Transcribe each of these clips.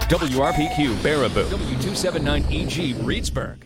WRPQ Baraboo, W279EG Reedsburg.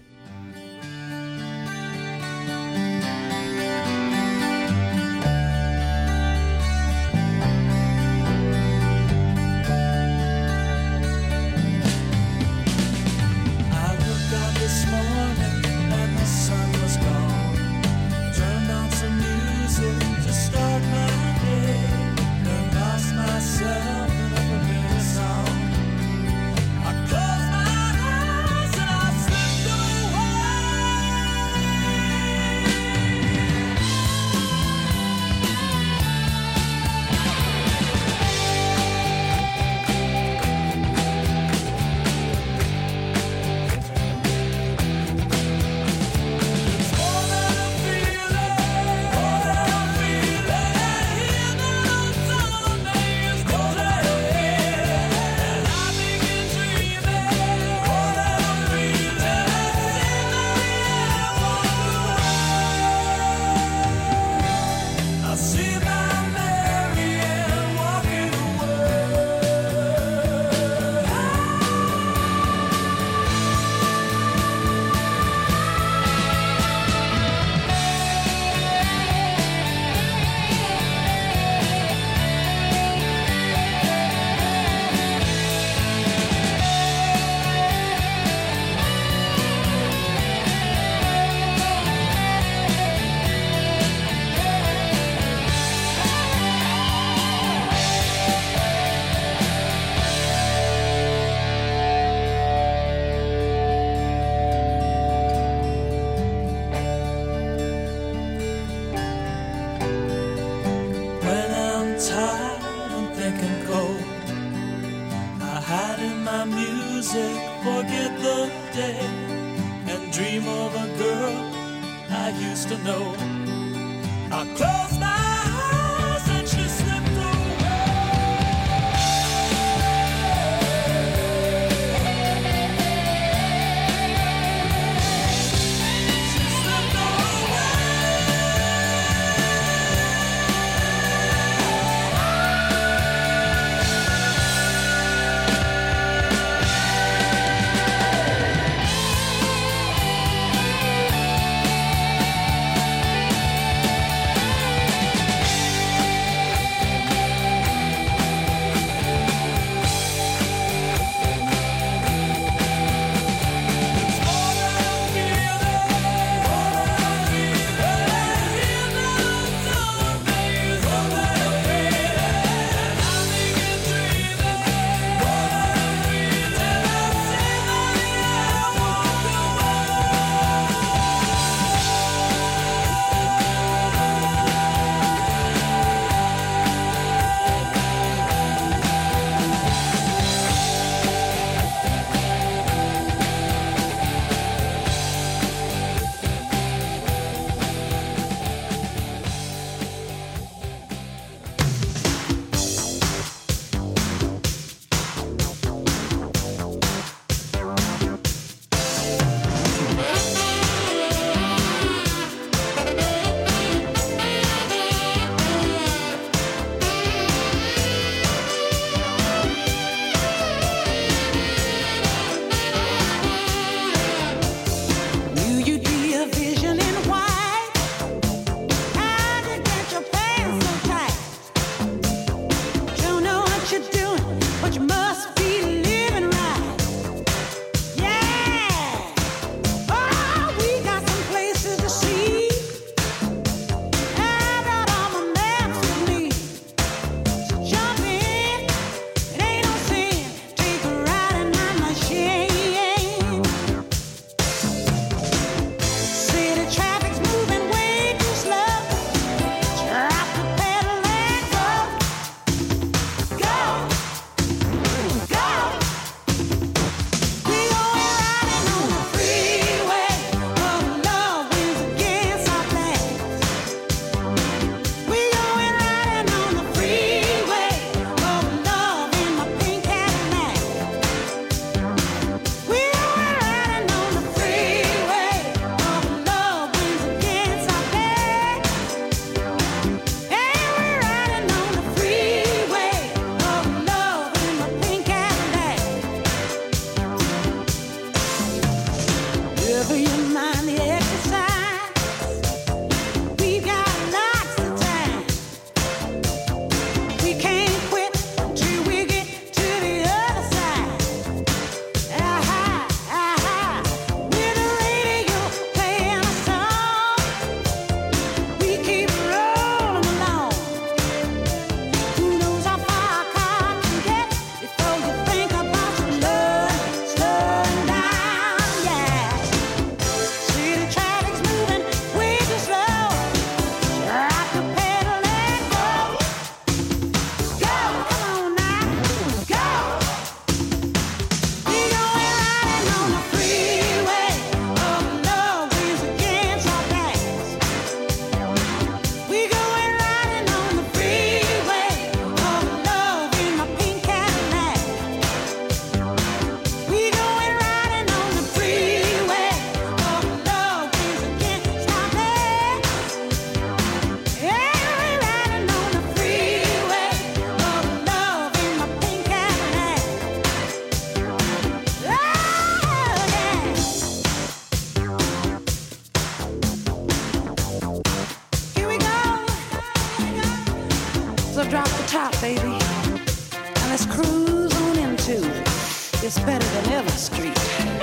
let's cruise on into It's Better Than Ever Street.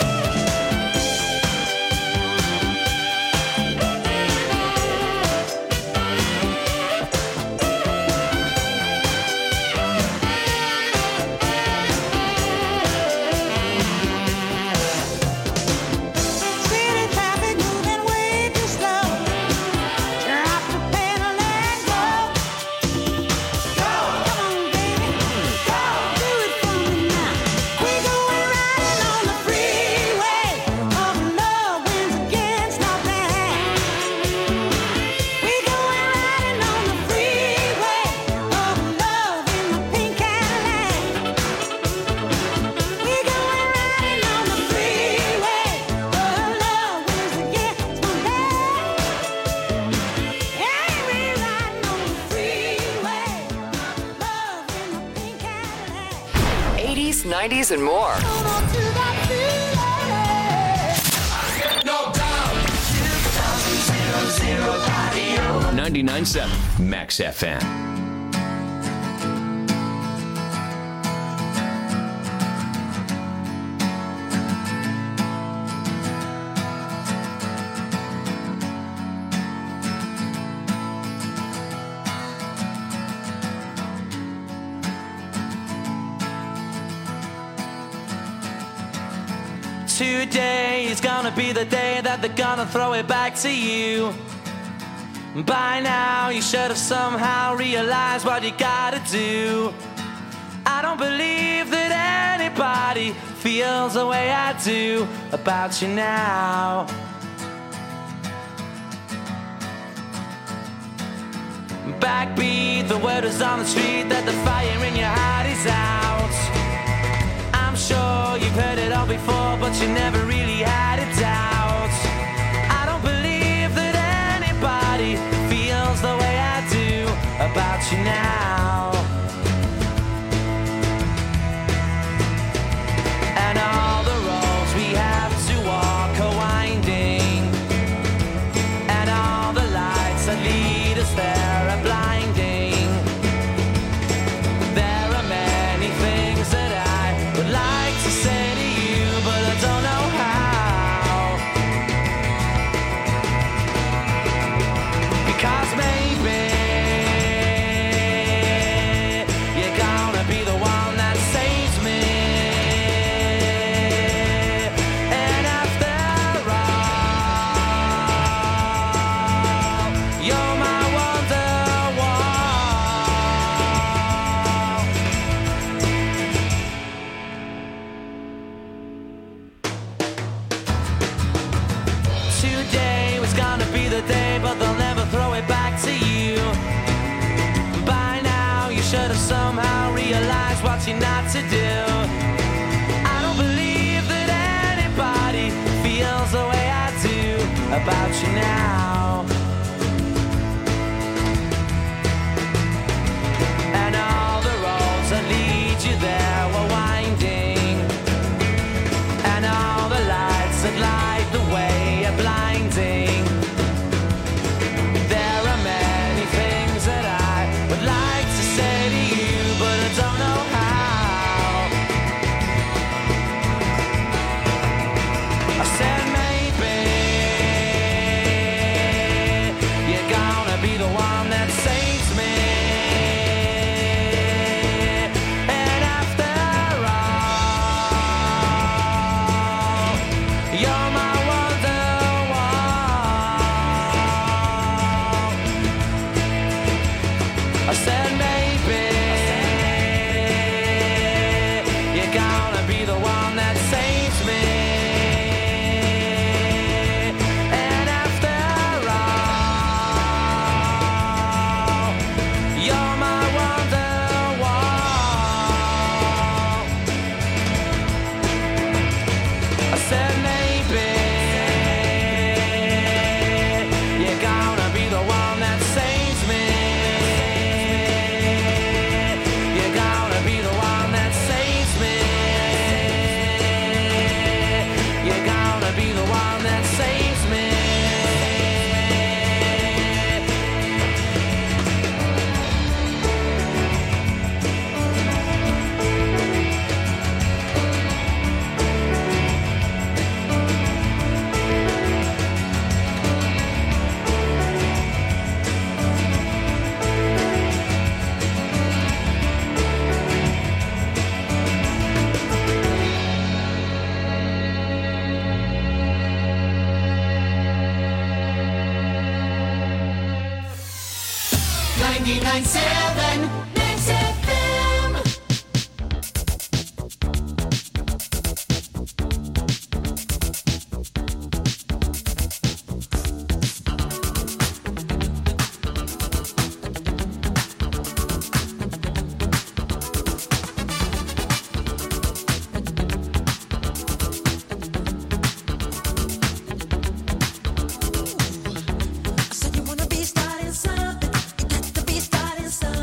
'80s, '90s, and more. 99.7 Max FM. Today is gonna be the day that they're gonna throw it back to you. By now you should have somehow realized what you gotta do. I don't believe that anybody feels the way I do about you now. Backbeat, the word is on the street that the fire in your heart is out. I'm sure you've heard it all before, but you never really had a doubt. I don't believe that anybody feels the way I do about you now. And all the roads we have to walk are winding, and all the lights that lead us there are blinding. There are many things that I would like to say to you, but I don't know how. Because maybe you're gonna be the one that saves me. And after all, you're my Wonderwall. Today was gonna be the day, but they'll never throw it back to you. By now you should have somehow realized what you're not to do. I don't believe that anybody feels the way I do about you now. And all the roads that lead you there were winding, and all the lights that light the way are blinding. There are many things that I would like to say to you, but I don't know how. I said maybe 101.7 Mix FM. I said you wanna be starting something. You got to be starting something.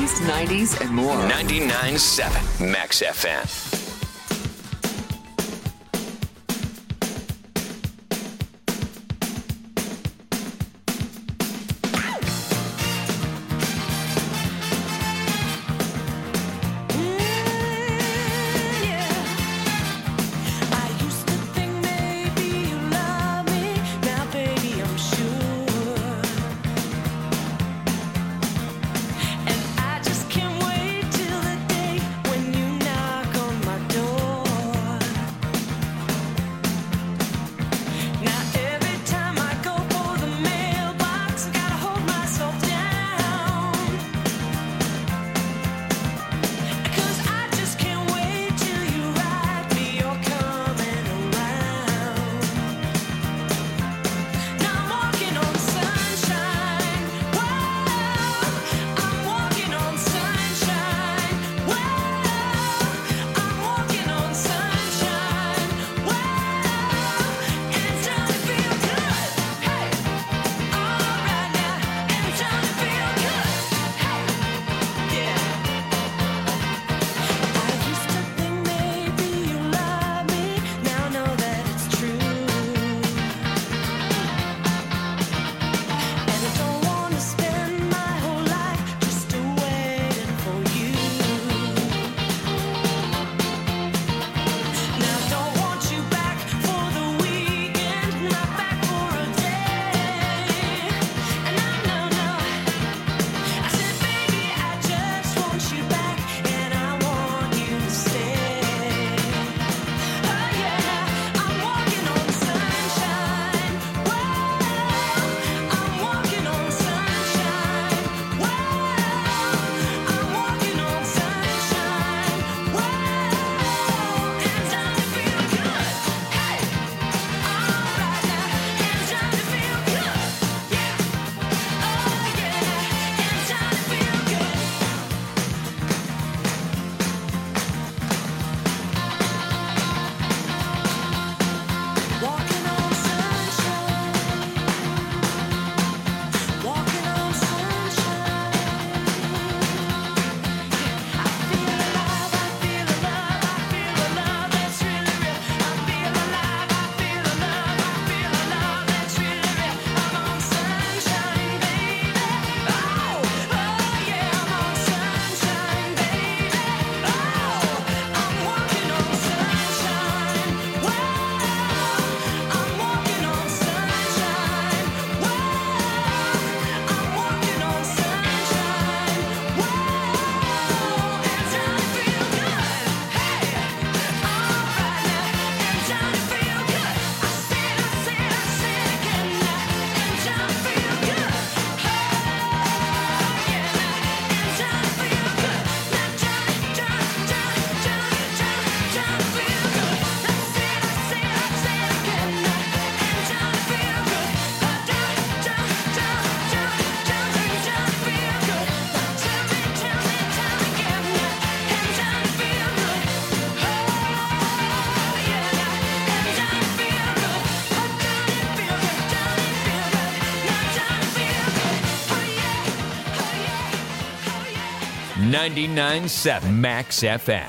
80s, 90s, and more. 99.7 Max FM. $99.7 Max FM.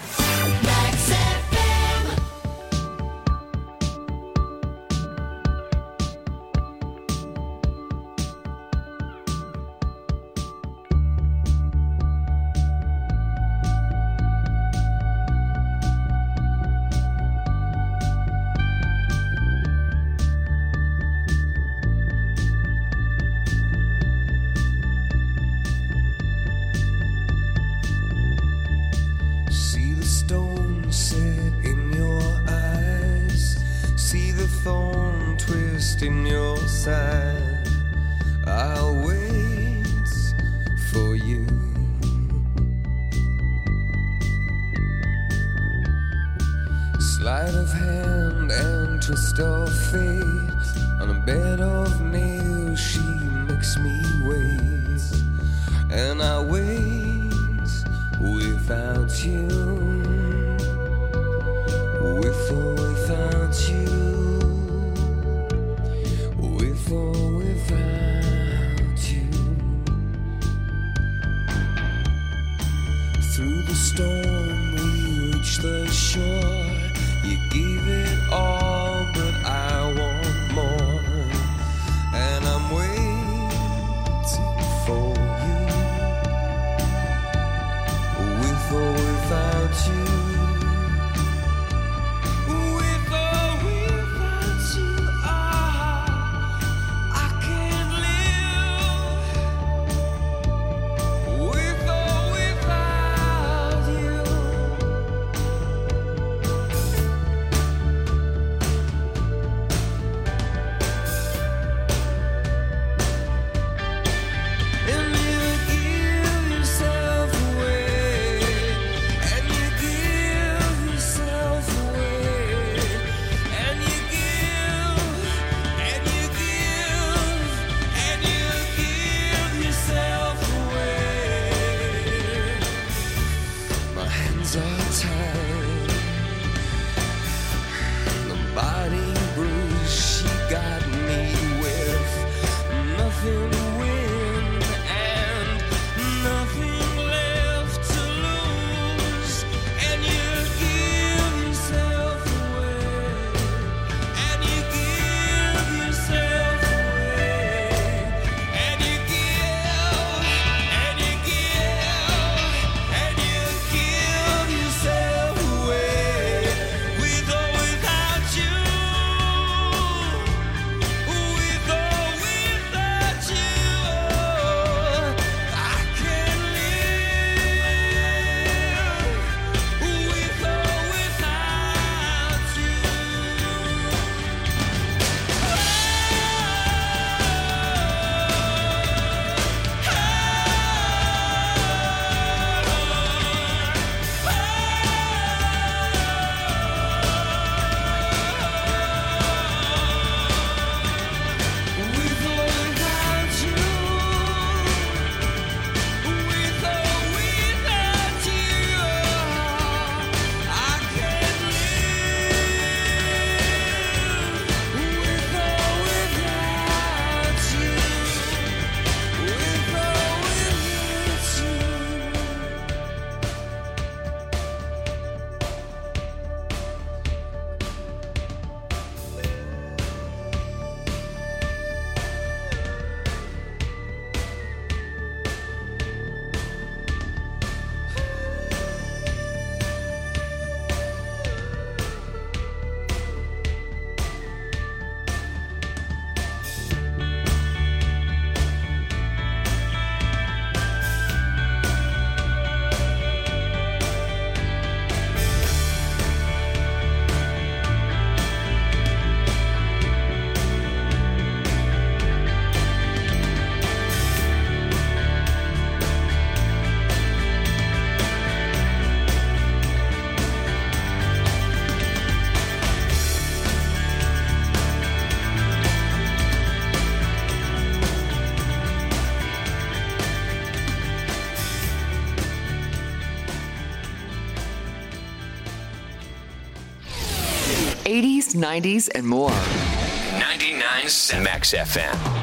80s, 90s, and more. 99.7 Max FM.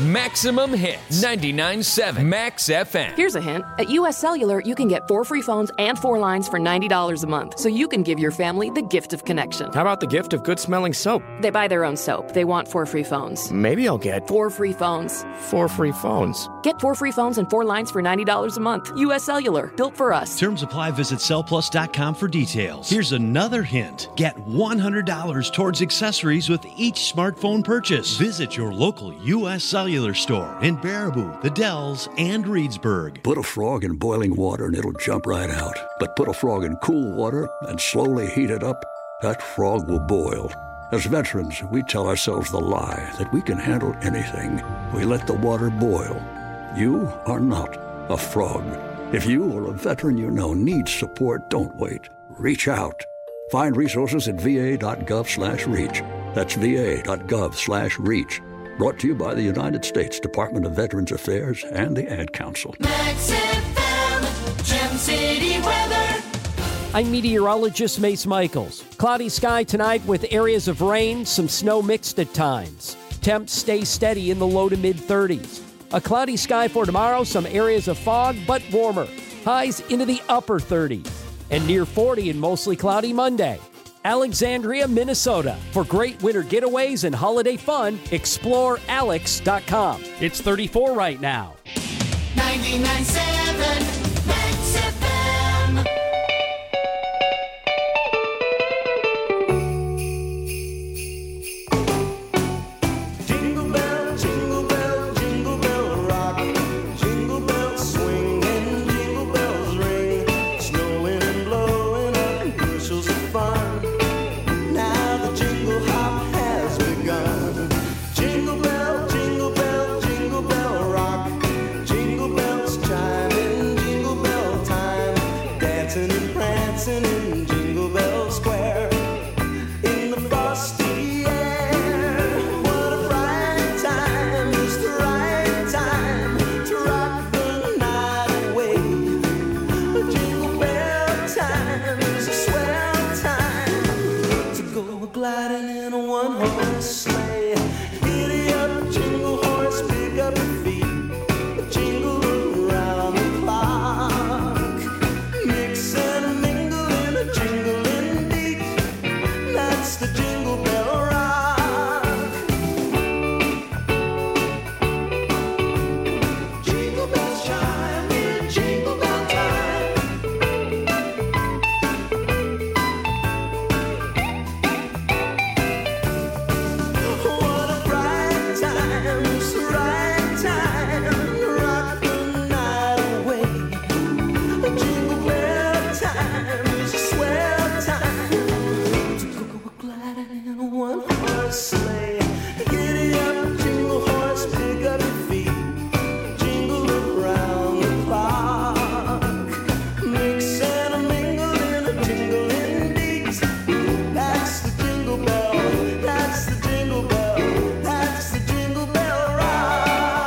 Maximum hits. 99.7 Max FM. Here's a hint. At U.S. Cellular, you can get 4 free phones and 4 lines for $90 a month, so you can give your family the gift of connection. How about the gift of good-smelling soap? They buy their own soap. They want 4 free phones. Maybe I'll get 4 free phones. 4 free phones. Get 4 free phones and 4 lines for $90 a month. U.S. Cellular, built for us. Terms apply. Visit cellplus.com for details. Here's another hint. Get $100 towards accessories with each smartphone purchase. Visit your local U.S. Cellular store in Baraboo, the Dells, and Reedsburg. Put a frog in boiling water and it'll jump right out. But put a frog in cool water and slowly heat it up, that frog will boil. As veterans, we tell ourselves the lie that we can handle anything. We let the water boil. You are not a frog. If you or a veteran you know needs support, don't wait. Reach out. Find resources at va.gov/reach. That's va.gov/reach. Brought to you by the United States Department of Veterans Affairs and the Ad Council. Max FM, Gem City weather. I'm meteorologist Mace Michaels. Cloudy sky tonight with areas of rain, some snow mixed at times. Temps stay steady in the low to mid-30s. A cloudy sky for tomorrow, some areas of fog, but warmer. Highs into the upper 30s. And near 40 and mostly cloudy Monday. Alexandria, Minnesota. For great winter getaways and holiday fun, explore alex.com. It's 34 right now. 99.7 Max FM. Jingle bell, jingle bell, jingle bell rock. Jingle bells swing and jingle bells ring. Snowing and blowing up bushels of fun. Now the jingle hop has begun. Jingle bell, jingle bell, jingle bell rock. Jingle bells chiming, jingle bell time. Dancing and prancing in Jingle Bell Square. In the frosty air, what a bright time, just the right time to rock the night away. Jingle bell time is a swell time to go gliding in a one-horse sleigh. Giddy up, jingle horse, pick up your feet, jingle around the clock. Mix and mingle in a jingling beat. That's the Jingle Bell Rock. Jingle bells chime in Jingle Bell time. What a bright time, it's the right time to rock the night away. Jingle bell time is a swell time to go gliding in a one-horse sleigh. Giddy up, jingle horse, pick up your feet, jingle around the clock. Mix and a mingle in a jingling beat. That's the Jingle Bell, that's the Jingle Bell, that's the Jingle Bell Rock.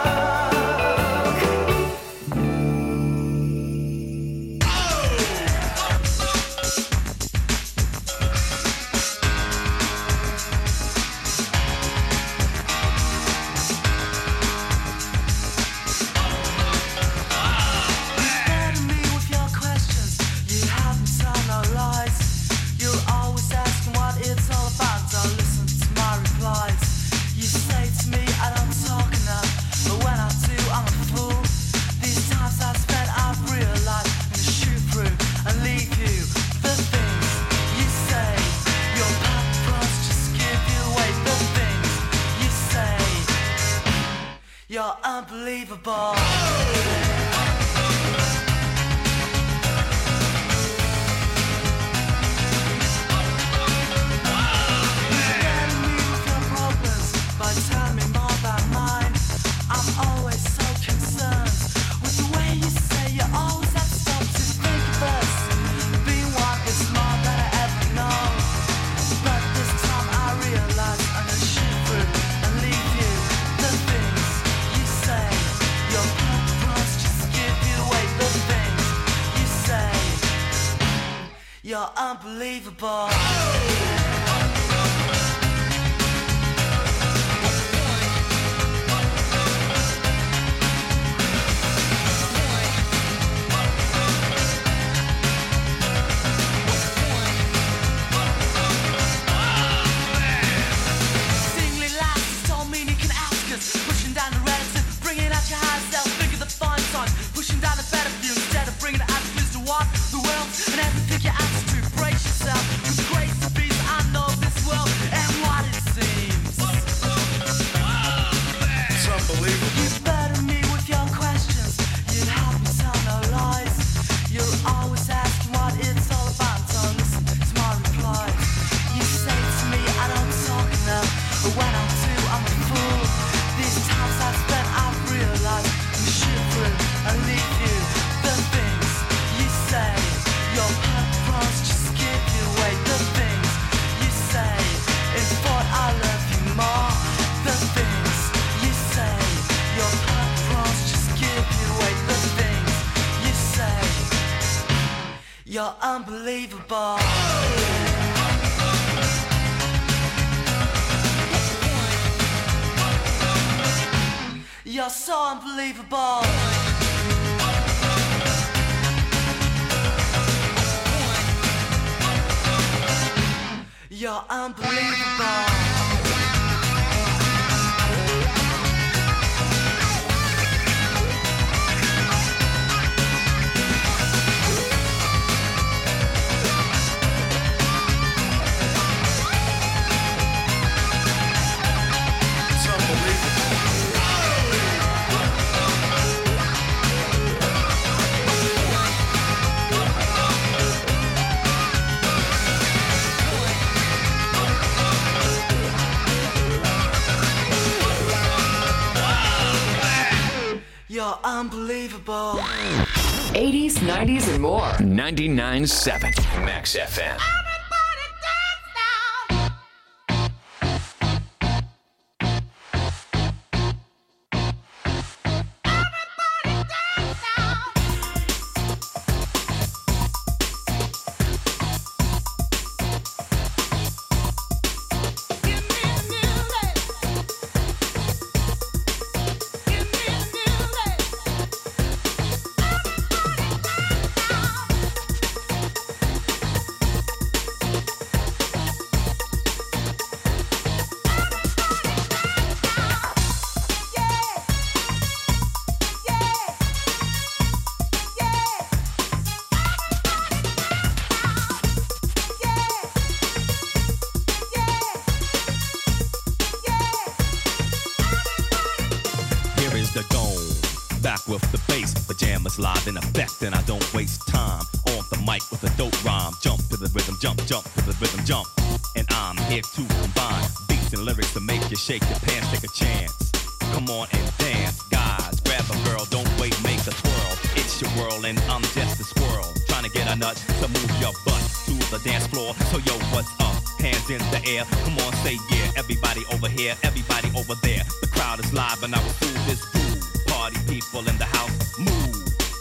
Scared me with your questions, you haven't told no lies. You're always asking what it's all about, don't listen to my replies. You say to me I don't talk enough, but when I do I'm a fool. These times I've spent I've realized I'm gonna shoot through and leave you. The things you say, your purpose just give you away. The things you say, you're unbelievable. Scaring me with your problems by telling me more about mine. I'm always so concerned with the way you say you always have to stop to think of us. Being one is more than I ever know. But this time I realize I'm gonna shoot through and leave you. The things you say, your purpose just give you away. The things you say, you're unbelievable. You're unbelievable. You're so unbelievable. You're unbelievable. You're unbelievable. 80s, 90s, and more. 99.7 Max FM. Live in effect, and I don't waste time on the mic with a dope rhyme. Jump to the rhythm, jump to the rhythm, jump. And I'm here to combine beats and lyrics to make you shake your pants, take a chance. Come on and dance, guys. Grab a girl, don't wait, make a twirl. It's your world, and I'm just a squirrel trying to get a nut to move your butt to the dance floor. So yo, what's up? Hands in the air, come on, say yeah. Everybody over here, everybody over there. The crowd is live, and I will fool this fool. Party people in the house, move.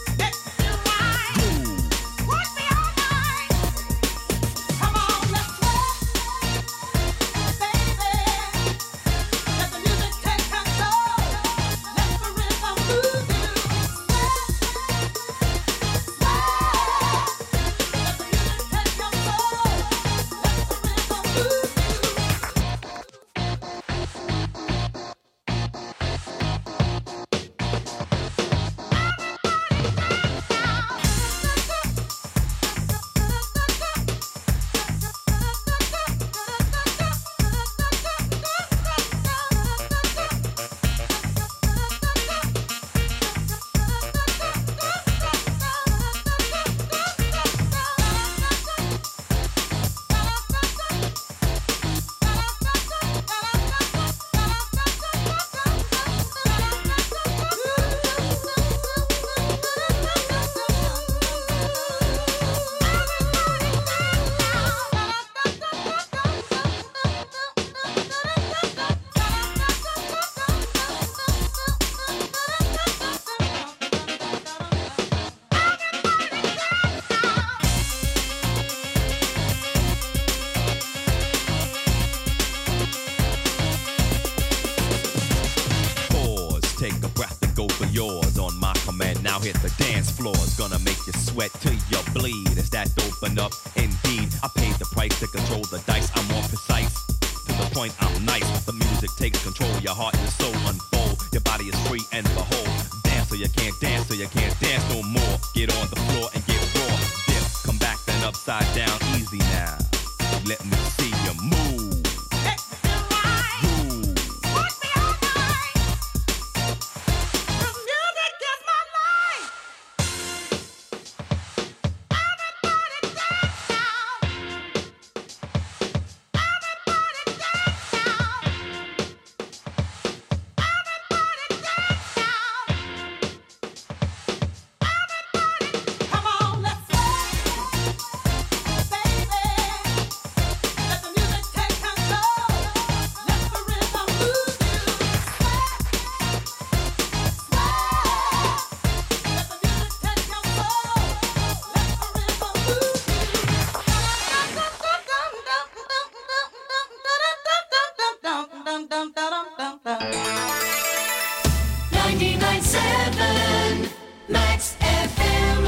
Hit the dance floor, it's gonna make you sweat till you bleed. Is that open up? Indeed, I paid the price to control the dice. I'm more precise, to the point I'm nice. The music takes control, your heart and soul unfold. Your body is free and behold. Dance so you can't dance, so you can't dance no more. Get on the floor and get raw. Dip, come back then upside down, easy now. Let me see you move. Take 99.7 Max FM.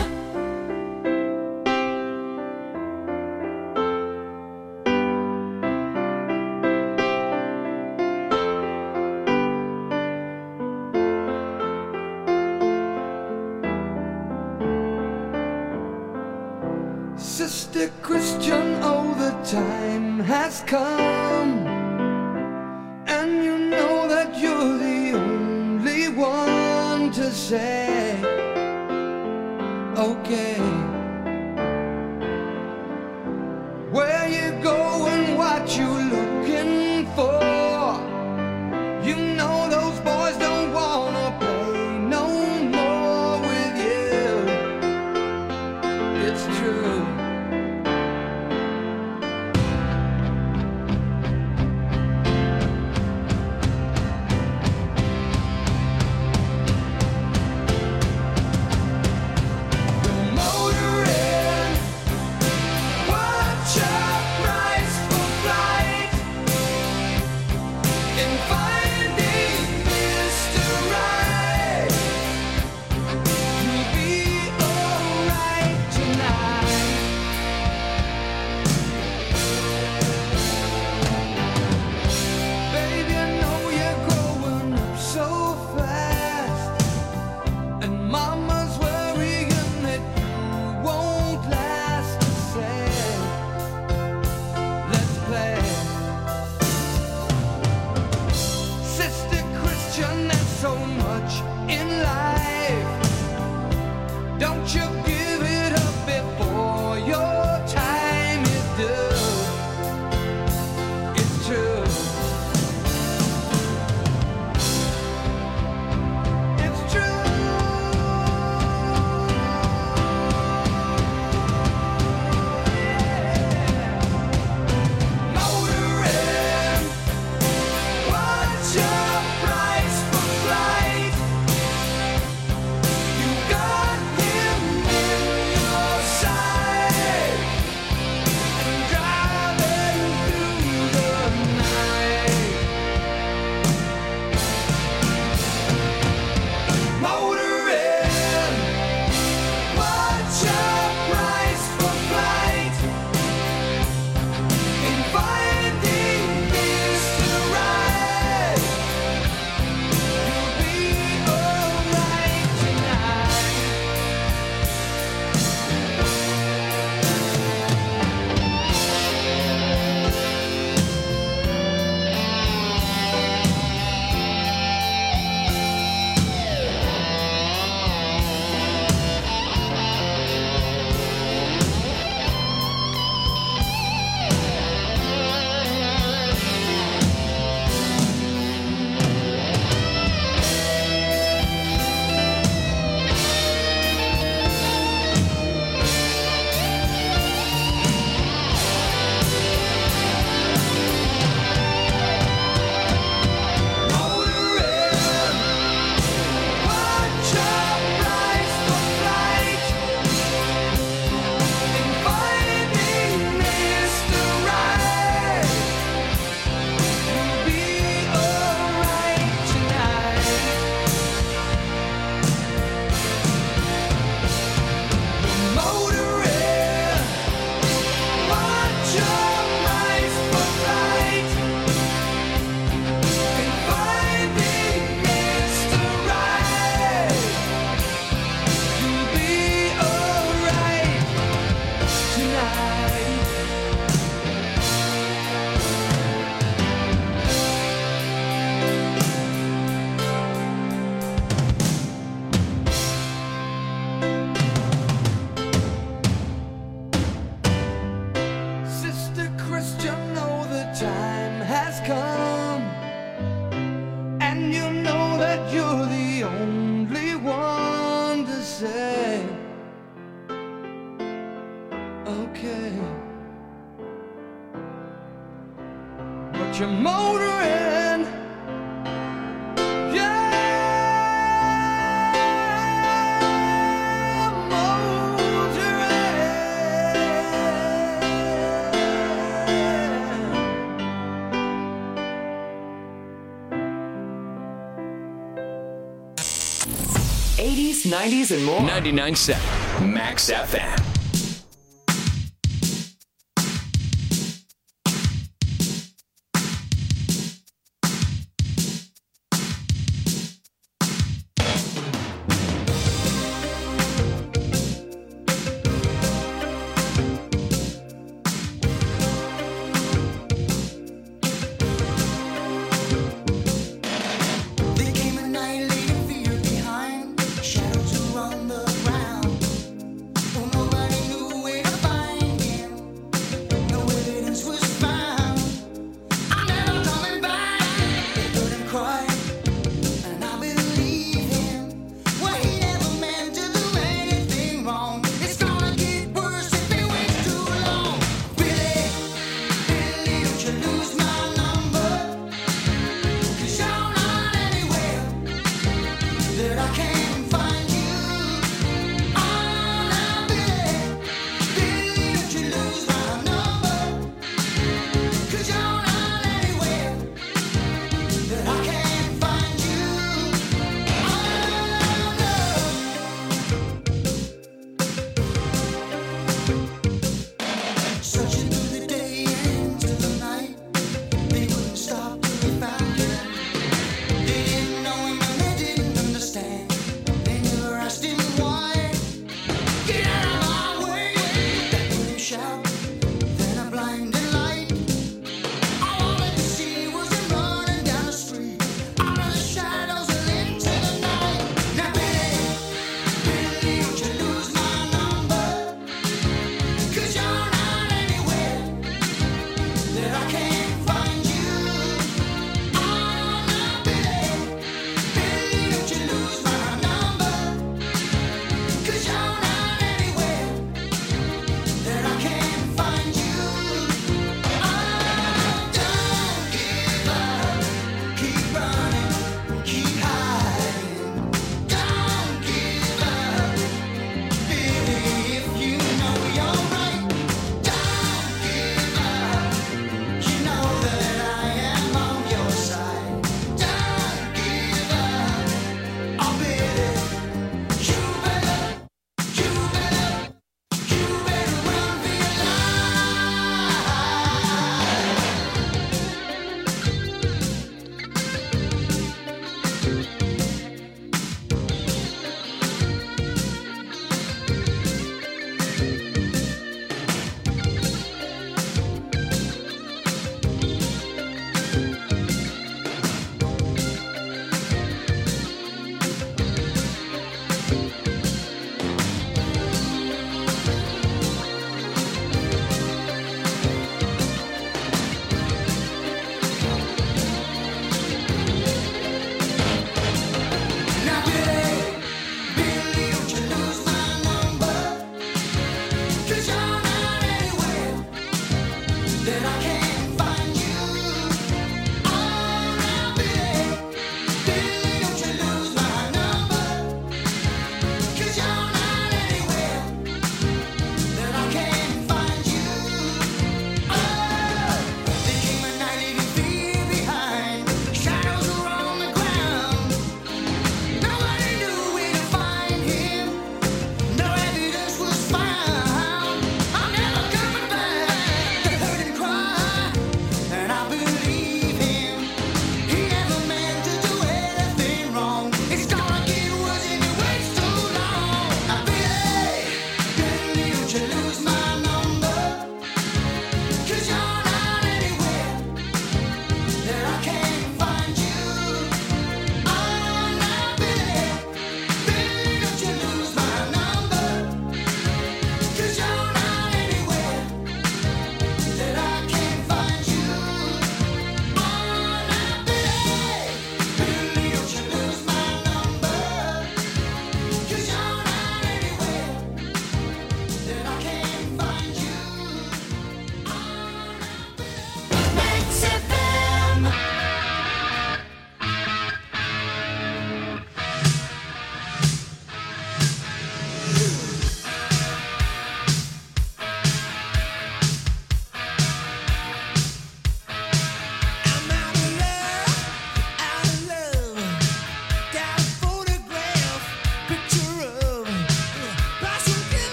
Sister Christian, oh, the time has come, and you know that you're the only one to say, okay. Where you going, what you looking for? You know those boys don't wanna play no more with you. It's true. You're motoring, yeah, motoring. 80s, 90s, and more. 99.7 Max FM.